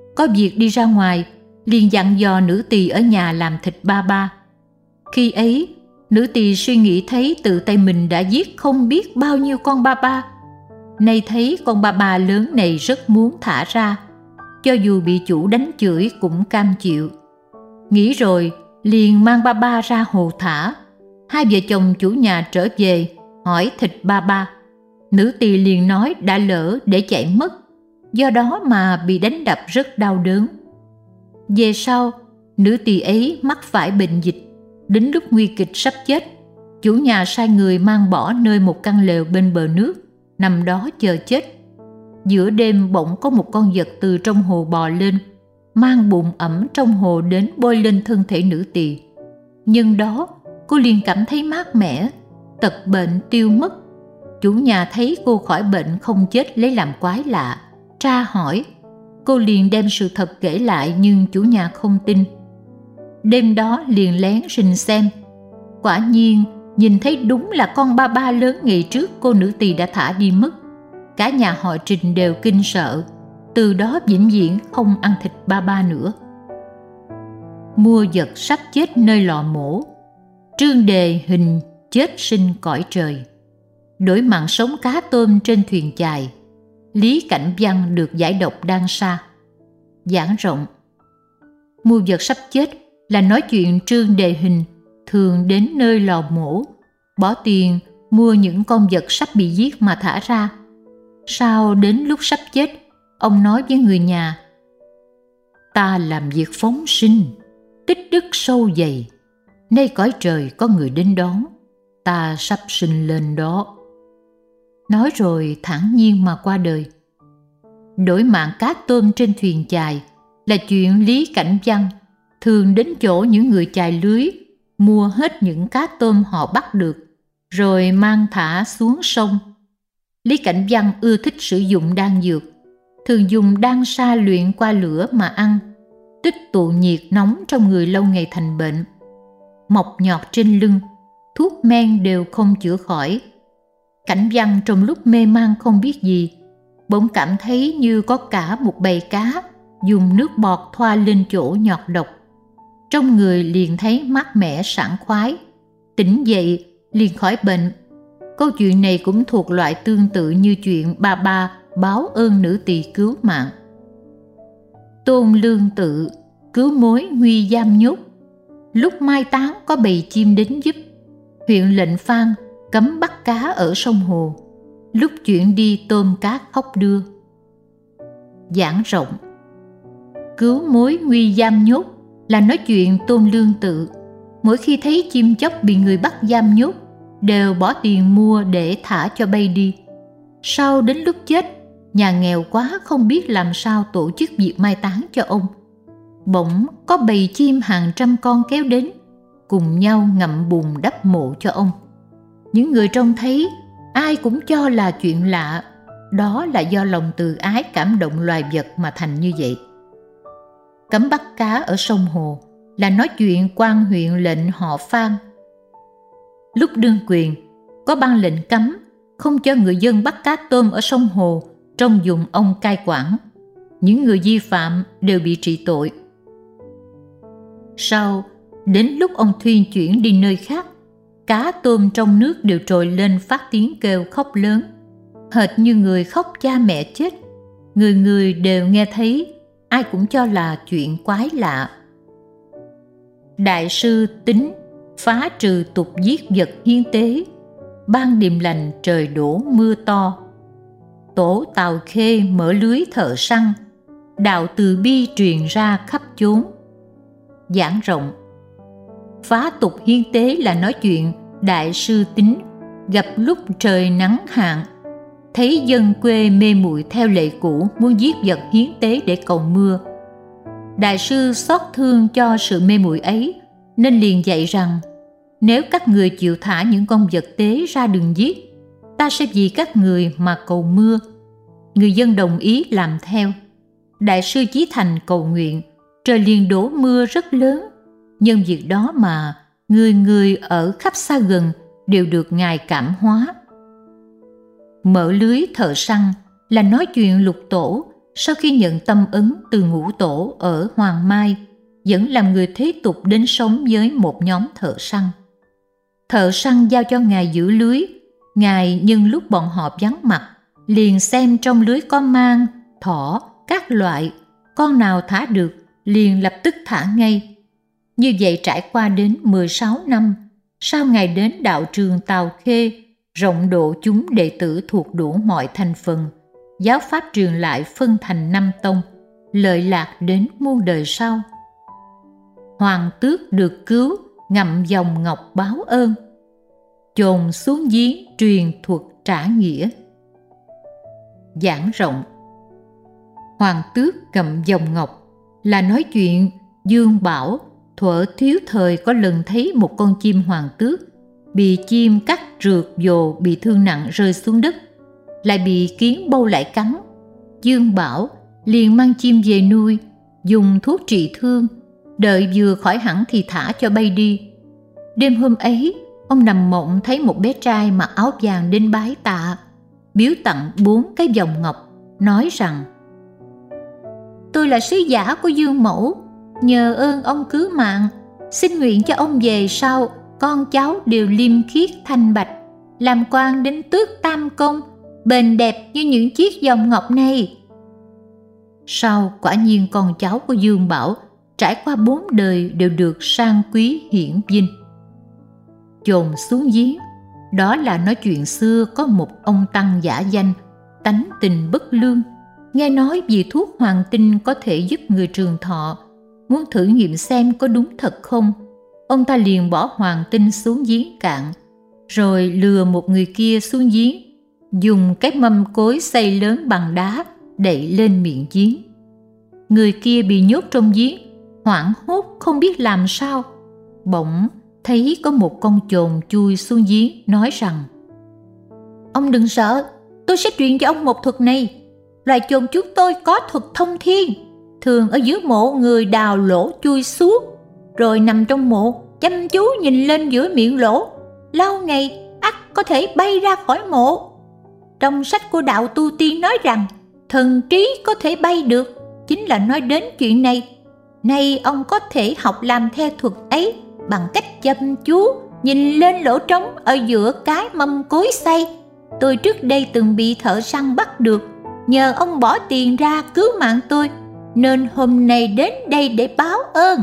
có việc đi ra ngoài, liền dặn dò nữ tỳ ở nhà làm thịt ba ba. Khi ấy, nữ tỳ suy nghĩ thấy tự tay mình đã giết không biết bao nhiêu con ba ba. Nay thấy con ba ba lớn này rất muốn thả ra, cho dù bị chủ đánh chửi cũng cam chịu. Nghĩ rồi, liền mang ba ba ra hồ thả. Hai vợ chồng chủ nhà trở về, hỏi thịt ba ba. Nữ tỳ liền nói đã lỡ để chạy mất, do đó mà bị đánh đập rất đau đớn. Về sau, nữ tỳ ấy mắc phải bệnh dịch. Đến lúc nguy kịch sắp chết, chủ nhà sai người mang bỏ nơi một căn lều bên bờ nước, nằm đó chờ chết. Giữa đêm bỗng có một con vật từ trong hồ bò lên, mang bùn ẩm trong hồ đến bôi lên thân thể nữ tỳ. Nhưng đó, cô liền cảm thấy mát mẻ, tật bệnh tiêu mất. Chủ nhà thấy cô khỏi bệnh không chết lấy làm quái lạ, tra hỏi. Cô liền đem sự thật kể lại nhưng chủ nhà không tin. Đêm đó liền lén rình xem. Quả nhiên nhìn thấy đúng là con ba ba lớn ngày trước cô nữ tỳ đã thả đi mất. Cả nhà họ Trình đều kinh sợ, từ đó vĩnh viễn không ăn thịt ba ba nữa. Mua vật sắp chết nơi lò mổ. Trương đề hình chết sinh cõi trời. Đổi mạng sống cá tôm trên thuyền chài. Lý Cảnh Văn được giải độc đan sa. Giảng rộng. Mua vật sắp chết là nói chuyện Trương đề hình thường đến nơi lò mổ, bỏ tiền mua những con vật sắp bị giết mà thả ra. Sau đến lúc sắp chết, ông nói với người nhà: ta làm việc phóng sinh, tích đức sâu dày, nay cõi trời có người đến đón, ta sắp sinh lên đó. Nói rồi thản nhiên mà qua đời. Đổi mạng cá tôm trên thuyền chài là chuyện Lý Cảnh Văn thường đến chỗ những người chài lưới, mua hết những cá tôm họ bắt được, rồi mang thả xuống sông. Lý Cảnh Văn ưa thích sử dụng đan dược, thường dùng đan sa luyện qua lửa mà ăn, tích tụ nhiệt nóng trong người lâu ngày thành bệnh. Mọc nhọt trên lưng, thuốc men đều không chữa khỏi. Cảnh Văn trong lúc mê man không biết gì, bỗng cảm thấy như có cả một bầy cá dùng nước bọt thoa lên chỗ nhọt độc. Trong người liền thấy mát mẻ sảng khoái, tỉnh dậy liền khỏi bệnh. Câu chuyện này cũng thuộc loại tương tự như chuyện ba ba báo ơn nữ tỳ cứu mạng. Tôn Lương Tự cứu mối nguy giam nhốt. Lúc mai táng có bầy chim đến giúp. Huyện lệnh Phan cấm bắt cá ở sông hồ. Lúc chuyển đi tôm cá khóc đưa. Giảng rộng. Cứu mối nguy giam nhốt là nói chuyện Tôn Lương Tự. Mỗi khi thấy chim chóc bị người bắt giam nhốt, đều bỏ tiền mua để thả cho bay đi. Sau đến lúc chết, nhà nghèo quá không biết làm sao tổ chức việc mai táng cho ông. Bỗng có bầy chim hàng trăm con kéo đến, cùng nhau ngậm bùn đắp mộ cho ông. Những người trông thấy, ai cũng cho là chuyện lạ. Đó là do lòng từ ái cảm động loài vật mà thành như vậy. Cấm bắt cá ở sông hồ là nói chuyện quan huyện lệnh họ Phan. Lúc đương quyền, có ban lệnh cấm không cho người dân bắt cá tôm ở sông hồ trong vùng ông cai quản. Những người vi phạm đều bị trị tội. Sau, đến lúc ông thuyên chuyển đi nơi khác, cá tôm trong nước đều trồi lên phát tiếng kêu khóc lớn, hệt như người khóc cha mẹ chết. Người người đều nghe thấy, ai cũng cho là chuyện quái lạ. Đại sư Tính phá trừ tục giết vật hiến tế. Ban điềm lành trời đổ mưa to. Tổ Tào Khê mở lưới thợ săn. Đạo từ bi truyền ra khắp chốn. Giảng rộng. Phá tục hiến tế là nói chuyện Đại sư Tính gặp lúc trời nắng hạn, thấy dân quê mê muội theo lệ cũ muốn giết vật hiến tế để cầu mưa. Đại sư xót thương cho sự mê muội ấy, nên liền dạy rằng: nếu các người chịu thả những con vật tế ra đường giết, ta sẽ vì các người mà cầu mưa. Người dân đồng ý làm theo. Đại sư chí thành cầu nguyện, trời liền đổ mưa rất lớn. Nhân việc đó mà người người ở khắp xa gần đều được Ngài cảm hóa. Mở lưới thợ săn là nói chuyện Lục Tổ sau khi nhận tâm ấn từ ngũ tổ ở Hoàng Mai, vẫn làm người thế tục đến sống với một nhóm thợ săn. Thợ săn giao cho Ngài giữ lưới. Ngài nhân lúc bọn họ vắng mặt, liền xem trong lưới có mang, thỏ, các loại, con nào thả được liền lập tức thả ngay. Như vậy trải qua đến mười sáu năm, sau Ngài đến đạo trường Tào Khê, rộng độ chúng đệ tử thuộc đủ mọi thành phần, giáo pháp truyền lại phân thành năm tông, lợi lạc đến muôn đời sau. Hoàng tước được cứu, ngậm dòng ngọc báo ơn, chồn xuống giếng truyền thuật trả nghĩa. Giảng rộng. Hoàng tước ngậm dòng ngọc là nói chuyện Dương Bảo thuở thiếu thời có lần thấy một con chim hoàng tước bị chim cắt rượt vồ bị thương nặng rơi xuống đất, lại bị kiến bâu lại cắn. Dương Bảo liền mang chim về nuôi, dùng thuốc trị thương, đợi vừa khỏi hẳn thì thả cho bay đi. Đêm hôm ấy, ông nằm mộng thấy một bé trai mặc áo vàng đến bái tạ, biếu tặng bốn cái vòng ngọc, nói rằng: tôi là sứ giả của Dương Mẫu, nhờ ơn ông cứu mạng, xin nguyện cho ông về sau con cháu đều liêm khiết thanh bạch, làm quan đến tước tam công, bền đẹp như những chiếc vòng ngọc này. Sau quả nhiên con cháu của Dương Bảo trải qua bốn đời đều được sang quý hiển vinh. Chồn xuống giếng, đó là nói chuyện xưa có một ông tăng giả danh, tánh tình bất lương, nghe nói vì thuốc hoàng tinh có thể giúp người trường thọ, muốn thử nghiệm xem có đúng thật không. Ông ta liền bỏ hoàng tinh xuống giếng cạn, rồi lừa một người kia xuống giếng, dùng cái mâm cối xây lớn bằng đá đậy lên miệng giếng. Người kia bị nhốt trong giếng, hoảng hốt không biết làm sao. Bỗng thấy có một con chồn chui xuống giếng, nói rằng: ông đừng sợ, tôi sẽ truyền cho ông một thuật này. Loài chồn chúng tôi có thuật thông thiên, thường ở giữa mộ người đào lỗ chui xuống, rồi nằm trong mộ chăm chú nhìn lên giữa miệng lỗ, lâu ngày ắt có thể bay ra khỏi mộ. Trong sách của đạo tu tiên nói rằng thần trí có thể bay được, chính là nói đến chuyện này. Nay ông có thể học làm theo thuật ấy bằng cách chăm chú nhìn lên lỗ trống ở giữa cái mâm cối xay. Tôi trước đây từng bị thợ săn bắt được, nhờ ông bỏ tiền ra cứu mạng tôi, nên hôm nay đến đây để báo ơn.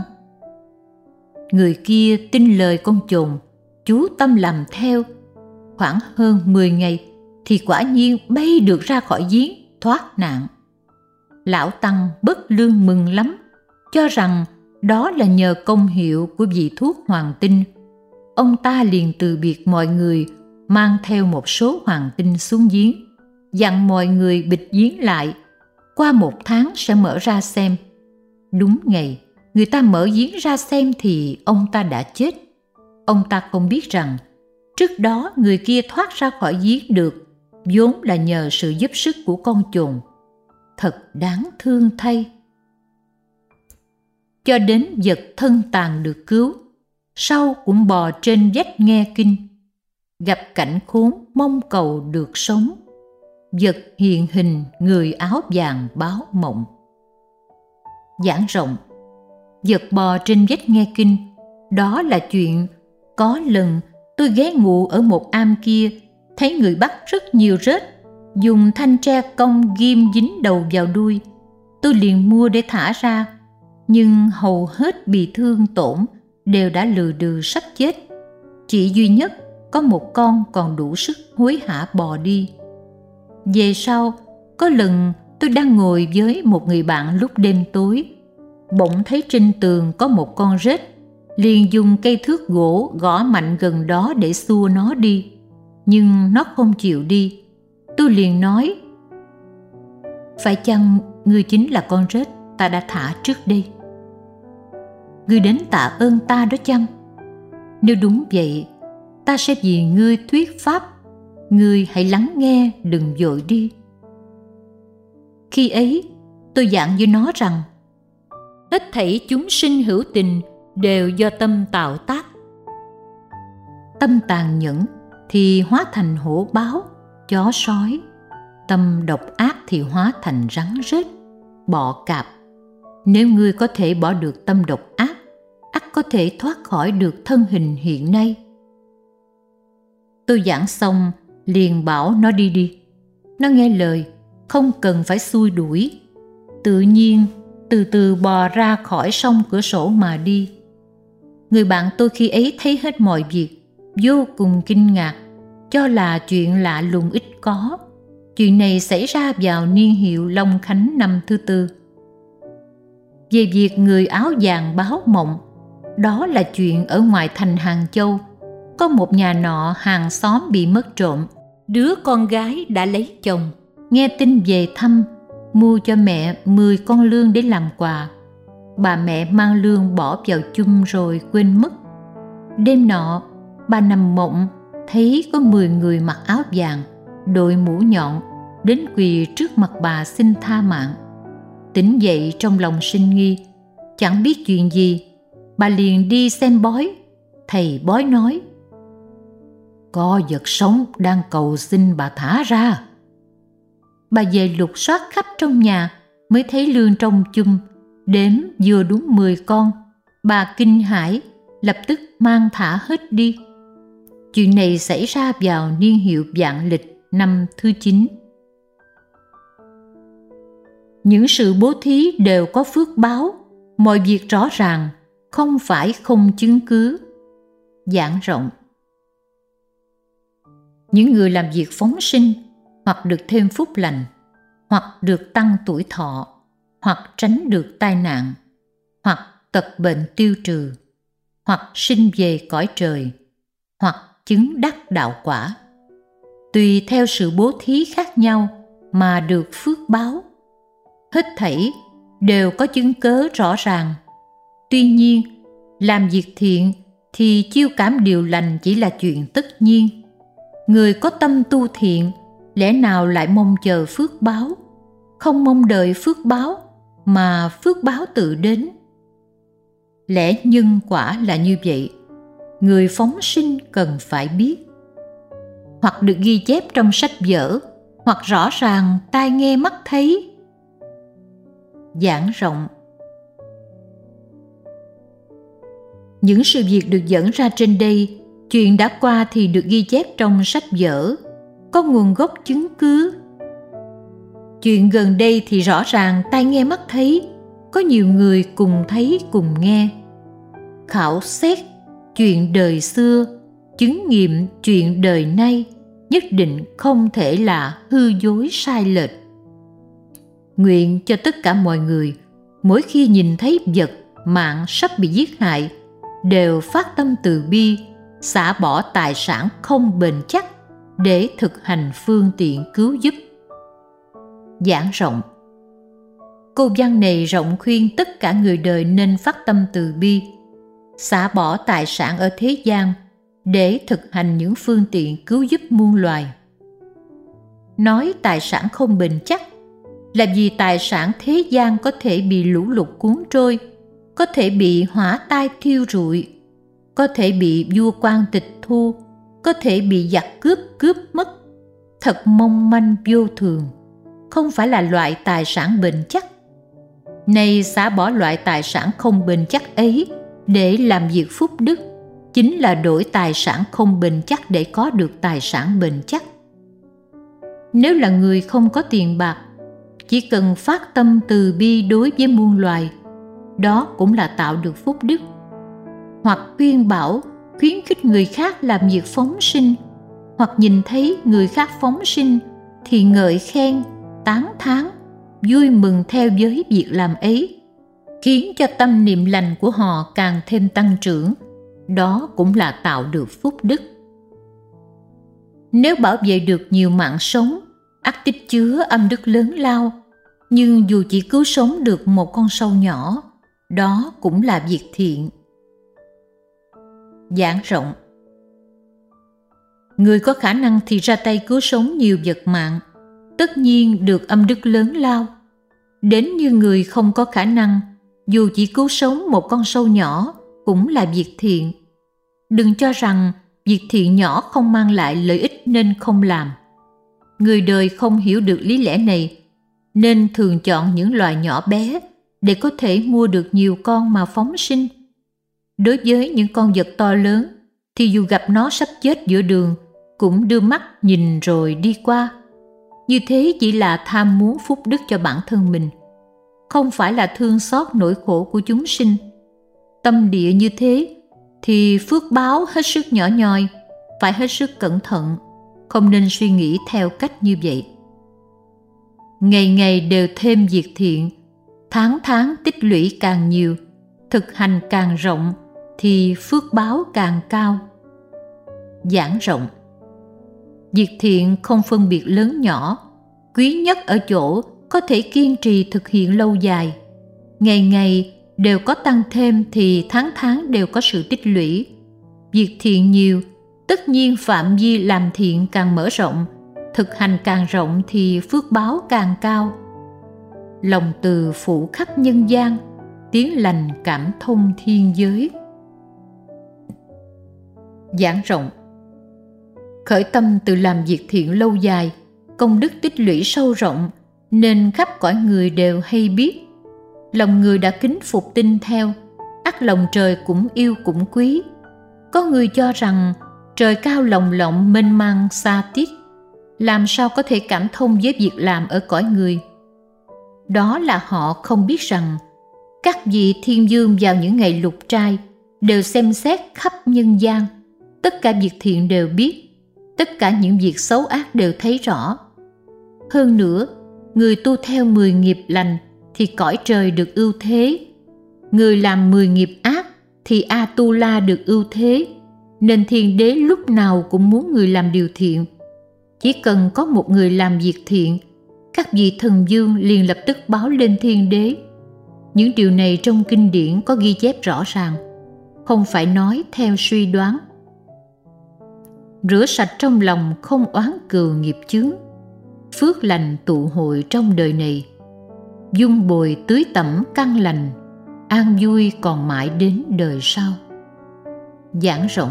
Người kia tin lời con chồn, chú tâm làm theo. Khoảng hơn mười ngày thì quả nhiên bay được ra khỏi giếng, thoát nạn. Lão Tăng bất lương mừng lắm, cho rằng đó là nhờ công hiệu của vị thuốc hoàng tinh. Ông ta liền từ biệt mọi người, mang theo một số hoàng tinh xuống giếng, dặn mọi người bịt giếng lại, qua một tháng sẽ mở ra xem. Đúng ngày, người ta mở giếng ra xem thì ông ta đã chết. Ông ta không biết rằng trước đó người kia thoát ra khỏi giếng được vốn là nhờ sự giúp sức của con chồn. Thật đáng thương thay. Cho đến vật thân tàn được cứu, sau cũng bò trên vách nghe kinh, gặp cảnh khốn mong cầu được sống. Vật hiện hình người áo vàng báo mộng. Giảng rộng. Vật bò trên vách nghe kinh, đó là chuyện có lần tôi ghé ngủ ở một am kia, thấy người bắt rất nhiều rết, dùng thanh tre cong ghim dính đầu vào đuôi. Tôi liền mua để thả ra, nhưng hầu hết bị thương tổn, đều đã lừ đừ sắp chết. Chỉ duy nhất có một con còn đủ sức hối hả bò đi. Về sau, có lần tôi đang ngồi với một người bạn lúc đêm tối, bỗng thấy trên tường có một con rết, liền dùng cây thước gỗ gõ mạnh gần đó để xua nó đi, nhưng nó không chịu đi. Tôi liền nói: phải chăng ngươi chính là con rết ta đã thả trước đây? Ngươi đến tạ ơn ta đó chăng? Nếu đúng vậy, ta sẽ vì ngươi thuyết pháp. Ngươi hãy lắng nghe, đừng vội đi. Khi ấy, tôi dặn với nó rằng hết thảy chúng sinh hữu tình đều do tâm tạo tác. Tâm tàn nhẫn thì hóa thành hổ báo, chó sói. Tâm độc ác thì hóa thành rắn rết. bọ cạp. Nếu ngươi có thể bỏ được tâm độc ác, ắt có thể thoát khỏi được thân hình hiện nay. Tôi giảng xong liền bảo nó đi đi. Nó nghe lời, không cần phải xui đuổi, tự nhiên từ từ bò ra khỏi song cửa sổ mà đi. Người bạn tôi khi ấy thấy hết mọi việc, vô cùng kinh ngạc, cho là chuyện lạ lùng ít có. Chuyện này xảy ra vào niên hiệu Long Khánh năm thứ tư. Về việc người áo vàng báo mộng, đó là chuyện ở ngoài thành Hàng Châu. Có một nhà nọ hàng xóm bị mất trộm, đứa con gái đã lấy chồng, nghe tin về thăm, mua cho mẹ mười con lương để làm quà. Bà mẹ mang lương bỏ vào chum rồi quên mất. Đêm nọ, bà nằm mộng, thấy có mười người mặc áo vàng, đội mũ nhọn, đến quỳ trước mặt bà xin tha mạng. Tỉnh dậy trong lòng sinh nghi, chẳng biết chuyện gì, bà liền đi xem bói. Thầy bói nói: có vật sống đang cầu xin bà thả ra. Bà về lục soát khắp trong nhà mới thấy lương trong chum, đếm vừa đúng mười con. Bà kinh hãi, lập tức mang thả hết đi. Chuyện này xảy ra vào niên hiệu Vạn Lịch năm thứ chín. Những sự bố thí đều có phước báo, mọi việc rõ ràng, không phải không chứng cứ. Giảng rộng. Những người làm việc phóng sinh, hoặc được thêm phúc lành, hoặc được tăng tuổi thọ, hoặc tránh được tai nạn, hoặc tật bệnh tiêu trừ, hoặc sinh về cõi trời, hoặc chứng đắc đạo quả. Tùy theo sự bố thí khác nhau mà được phước báo. Hết thảy đều có chứng cớ rõ ràng. Tuy nhiên, làm việc thiện thì chiêu cảm điều lành chỉ là chuyện tất nhiên. Người có tâm tu thiện lẽ nào lại mong chờ phước báo, không mong đợi phước báo mà phước báo tự đến. Lẽ nhân quả là như vậy, người phóng sinh cần phải biết. Hoặc được ghi chép trong sách vở, hoặc rõ ràng tai nghe mắt thấy. Giảng rộng. Những sự việc được dẫn ra trên đây, chuyện đã qua thì được ghi chép trong sách vở, có nguồn gốc chứng cứ. Chuyện gần đây thì rõ ràng tai nghe mắt thấy, có nhiều người cùng thấy cùng nghe. Khảo xét chuyện đời xưa, chứng nghiệm chuyện đời nay, nhất định không thể là hư dối sai lệch. Nguyện cho tất cả mọi người, mỗi khi nhìn thấy vật mạng sắp bị giết hại, đều phát tâm từ bi, xả bỏ tài sản không bền chắc để thực hành phương tiện cứu giúp. Giảng rộng. Câu văn này rộng khuyên tất cả người đời nên phát tâm từ bi, xả bỏ tài sản ở thế gian để thực hành những phương tiện cứu giúp muôn loài. Nói tài sản không bền chắc là vì tài sản thế gian có thể bị lũ lụt cuốn trôi, có thể bị hỏa tai thiêu rụi, có thể bị vua quan tịch thu, có thể bị giặc cướp cướp mất. Thật mong manh vô thường, không phải là loại tài sản bền chắc. Nay xả bỏ loại tài sản không bền chắc ấy để làm việc phúc đức, chính là đổi tài sản không bền chắc để có được tài sản bền chắc. Nếu là người không có tiền bạc, chỉ cần phát tâm từ bi đối với muôn loài, đó cũng là tạo được phúc đức. Hoặc khuyên bảo, khuyến khích người khác làm việc phóng sinh, hoặc nhìn thấy người khác phóng sinh thì ngợi khen, tán thán, vui mừng theo với việc làm ấy, khiến cho tâm niệm lành của họ càng thêm tăng trưởng, đó cũng là tạo được phúc đức. Nếu bảo vệ được nhiều mạng sống, ắt tích chứa âm đức lớn lao, nhưng dù chỉ cứu sống được một con sâu nhỏ, đó cũng là việc thiện. Giảng rộng. Người có khả năng thì ra tay cứu sống nhiều vật mạng, tất nhiên được âm đức lớn lao. Đến như người không có khả năng, dù chỉ cứu sống một con sâu nhỏ cũng là việc thiện. Đừng cho rằng việc thiện nhỏ không mang lại lợi ích nên không làm. Người đời không hiểu được lý lẽ này, nên thường chọn những loài nhỏ bé để có thể mua được nhiều con mà phóng sinh. Đối với những con vật to lớn thì dù gặp nó sắp chết giữa đường cũng đưa mắt nhìn rồi đi qua. Như thế chỉ là tham muốn phúc đức cho bản thân mình, không phải là thương xót nỗi khổ của chúng sinh. Tâm địa như thế thì phước báo hết sức nhỏ nhoi, phải hết sức cẩn thận, không nên suy nghĩ theo cách như vậy. Ngày ngày đều thêm việc thiện, tháng tháng tích lũy càng nhiều, thực hành càng rộng thì phước báo càng cao. Giảng rộng. Việc thiện không phân biệt lớn nhỏ, quý nhất ở chỗ có thể kiên trì thực hiện lâu dài. Ngày ngày đều có tăng thêm thì tháng tháng đều có sự tích lũy. Việc thiện nhiều, tất nhiên phạm vi làm thiện càng mở rộng, thực hành càng rộng thì phước báo càng cao. Lòng từ phủ khắp nhân gian, tiếng lành cảm thông thiên giới. Giảng rộng. Khởi tâm từ làm việc thiện lâu dài, công đức tích lũy sâu rộng, nên khắp cõi người đều hay biết. Lòng người đã kính phục tin theo, ắt lòng trời cũng yêu cũng quý. Có người cho rằng trời cao lồng lộng mênh mang xa tiết, làm sao có thể cảm thông với việc làm ở cõi người. Đó là họ không biết rằng các vị thiên vương vào những ngày lục trai đều xem xét khắp nhân gian, tất cả việc thiện đều biết, tất cả những việc xấu ác đều thấy rõ. Hơn nữa, người tu theo mười nghiệp lành thì cõi trời được ưu thế, người làm mười nghiệp ác thì Atula được ưu thế, nên thiên đế lúc nào cũng muốn người làm điều thiện. Chỉ cần có một người làm việc thiện, các vị thần vương liền lập tức báo lên thiên đế. Những điều này trong kinh điển có ghi chép rõ ràng, không phải nói theo suy đoán. Rửa sạch trong lòng không oán cừu nghiệp chướng, phước lành tụ hội trong đời này, dung bồi tưới tẩm căn lành, an vui còn mãi đến đời sau. Giảng rộng.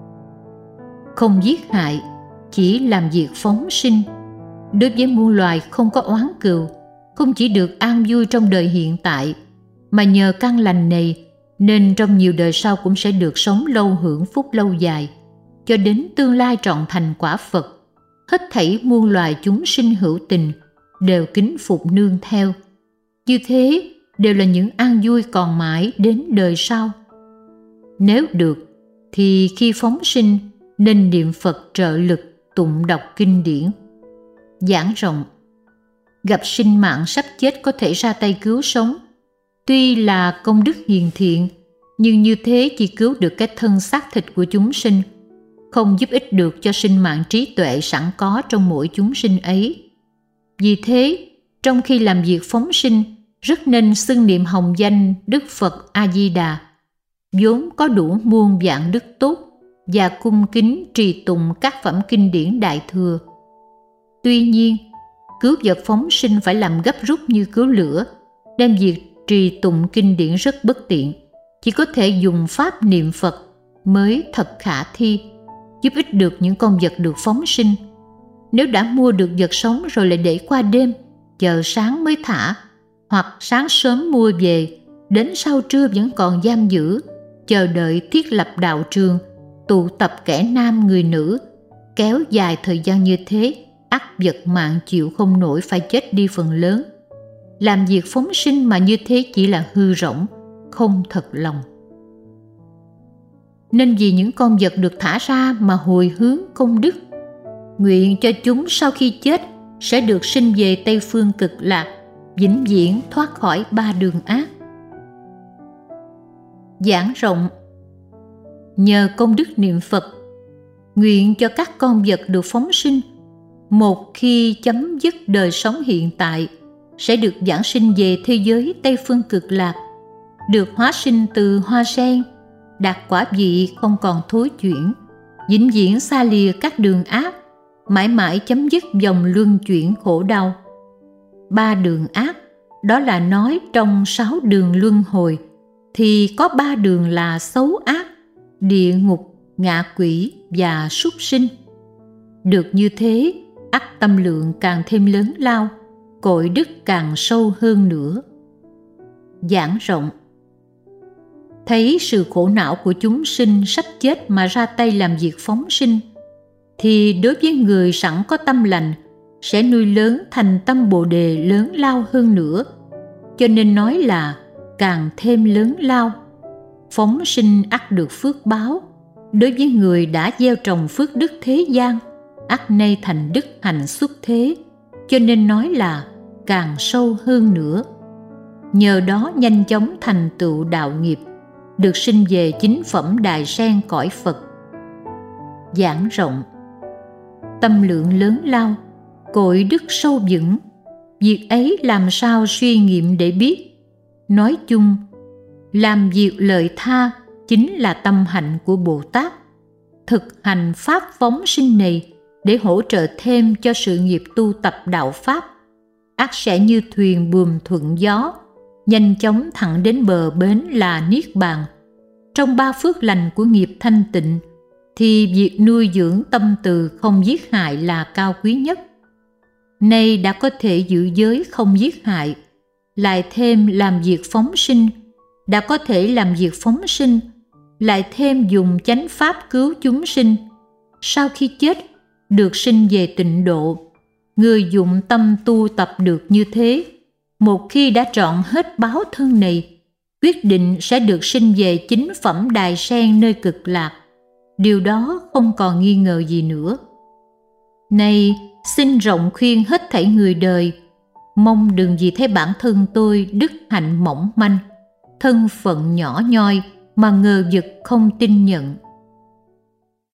Không giết hại, chỉ làm việc phóng sinh. Đối với muôn loài không có oán cừu, không chỉ được an vui trong đời hiện tại, mà nhờ căn lành này nên trong nhiều đời sau cũng sẽ được sống lâu hưởng phúc lâu dài, cho đến tương lai trọn thành quả Phật. Hết thảy muôn loài chúng sinh hữu tình đều kính phục nương theo. Như thế đều là những an vui còn mãi đến đời sau. Nếu được thì khi phóng sinh nên niệm Phật trợ lực, tụng đọc kinh điển. Giảng rộng. Gặp sinh mạng sắp chết có thể ra tay cứu sống. Tuy là công đức hiền thiện, nhưng như thế chỉ cứu được cái thân xác thịt của chúng sinh, không giúp ích được cho sinh mạng trí tuệ sẵn có trong mỗi chúng sinh ấy. Vì thế, trong khi làm việc phóng sinh, rất nên xưng niệm hồng danh Đức Phật A-di-đà, vốn có đủ muôn vạn đức tốt, và cung kính trì tụng các phẩm kinh điển Đại Thừa. Tuy nhiên, cứu vật phóng sinh phải làm gấp rút như cứu lửa, nên việc trì tụng kinh điển rất bất tiện, chỉ có thể dùng pháp niệm Phật mới thật khả thi, giúp ích được những con vật được phóng sinh. Nếu đã mua được vật sống rồi lại để qua đêm, chờ sáng mới thả, hoặc sáng sớm mua về, đến sau trưa vẫn còn giam giữ, chờ đợi thiết lập đạo trường, tụ tập kẻ nam người nữ, kéo dài thời gian như thế, ắt vật mạng chịu không nổi phải chết đi phần lớn. Làm việc phóng sinh mà như thế chỉ là hư rỗng, không thật lòng. Nên vì những con vật được thả ra mà hồi hướng công đức, nguyện cho chúng sau khi chết sẽ được sinh về Tây Phương Cực Lạc, vĩnh viễn thoát khỏi ba đường ác. Giảng rộng. Nhờ công đức niệm Phật, nguyện cho các con vật được phóng sinh, một khi chấm dứt đời sống hiện tại, sẽ được giảng sinh về thế giới Tây Phương Cực Lạc, được hóa sinh từ hoa sen, đạt quả vị không còn thối chuyển, vĩnh viễn xa lìa các đường ác, mãi mãi chấm dứt dòng luân chuyển khổ đau. Ba đường ác, đó là nói trong sáu đường luân hồi, thì có ba đường là xấu ác, địa ngục, ngạ quỷ và súc sinh. Được như thế, ắt tâm lượng càng thêm lớn lao, cội đức càng sâu hơn nữa. Giảng rộng. Thấy sự khổ não của chúng sinh sắp chết mà ra tay làm việc phóng sinh, thì đối với người sẵn có tâm lành sẽ nuôi lớn thành tâm Bồ Đề lớn lao hơn nữa, cho nên nói là càng thêm lớn lao. Phóng sinh ắt được phước báo. Đối với người đã gieo trồng phước đức thế gian, ắt nay thành đức hạnh xuất thế, cho nên nói là càng sâu hơn nữa. Nhờ đó nhanh chóng thành tựu đạo nghiệp, được sinh về chính phẩm đài sen cõi Phật. Giảng rộng. Tâm lượng lớn lao, cội đức sâu vững, việc ấy làm sao suy nghiệm để biết. Nói chung, làm việc lợi tha chính là tâm hạnh của Bồ Tát. Thực hành pháp phóng sinh này để hỗ trợ thêm cho sự nghiệp tu tập đạo pháp, ắt sẽ như thuyền buồm thuận gió, nhanh chóng thẳng đến bờ bến là Niết Bàn. Trong ba phước lành của nghiệp thanh tịnh, thì việc nuôi dưỡng tâm từ không giết hại là cao quý nhất. Nay đã có thể giữ giới không giết hại, lại thêm làm việc phóng sinh, đã có thể làm việc phóng sinh, lại thêm dùng chánh pháp cứu chúng sinh. Sau khi chết, được sinh về tịnh độ. Người dụng tâm tu tập được như thế, một khi đã trọn hết báo thân này, quyết định sẽ được sinh về chính phẩm đài sen nơi cực lạc. Điều đó không còn nghi ngờ gì nữa. Nay, xin rộng khuyên hết thảy người đời, mong đừng vì thấy bản thân tôi đức hạnh mỏng manh, thân phận nhỏ nhoi mà ngờ vực không tin nhận.